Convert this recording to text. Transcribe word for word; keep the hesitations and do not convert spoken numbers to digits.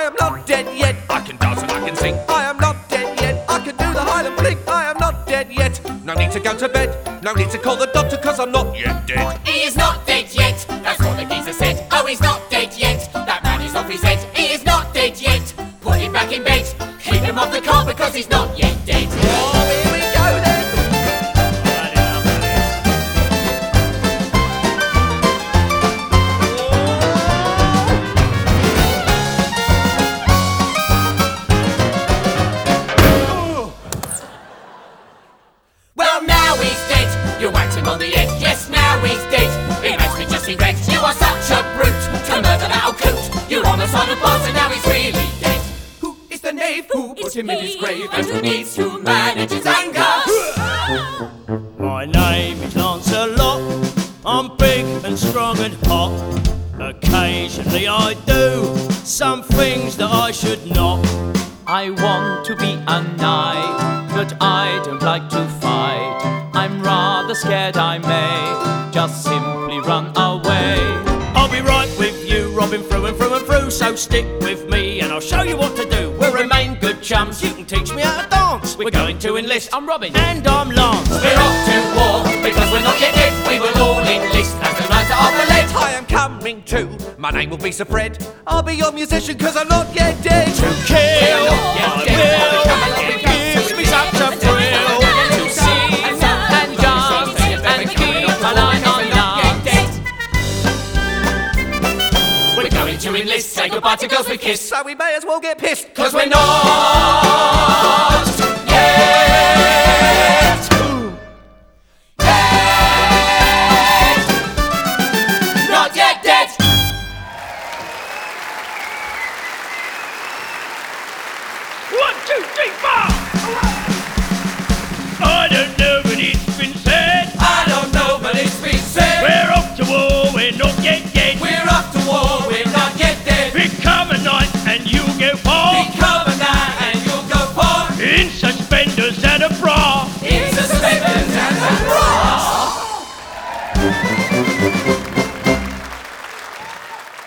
am not dead yet. I can dance and I can sing. I am not dead yet. I can do the Highland fling. I am not dead yet. No need to go to bed. No need to call the doctor, cause I'm not yet dead. He is not dead yet. That's what the geezer said. Oh, he's not dead yet. That man is off his head. He is not dead yet. Put him back in bed. Keep him off the car because he's not yet dead. Oh, here we go then. Well, now he's dead. You whacked him on the head. Yes, now he's dead. It makes me just regret. You are such a brute to murder that old coot. You're on the side of bars and now he's really dead. Who is the knave who put him in his grave? And who needs to manage his anger? My name is Lancelot. I'm big and strong and hot. Occasionally I do some things that I should not. I want to be a knight, but I don't like to fight. I'm rather scared I may just simply run away. I'll be right with you, Robin, through and through and through. So stick with me and I'll show you what to do. We'll remain good chums. You can teach me how to dance. We're going to enlist. I'm Robin. And I'm Lance. We're off to war because we're not yet dead. We will all enlist as the knights of the lead. I am coming too. My name will be Sir Fred. I'll be your musician cause I'm not yet dead. To kill, not I yet dead. will. Come along, It come gives to me the such a beat. thrill. To sing and dance and keep an eye on love. We're going to enlist, say goodbye to girls we kiss. So we may as well get pissed Cause we're not yet dead. Not yet dead. One, two, three, four.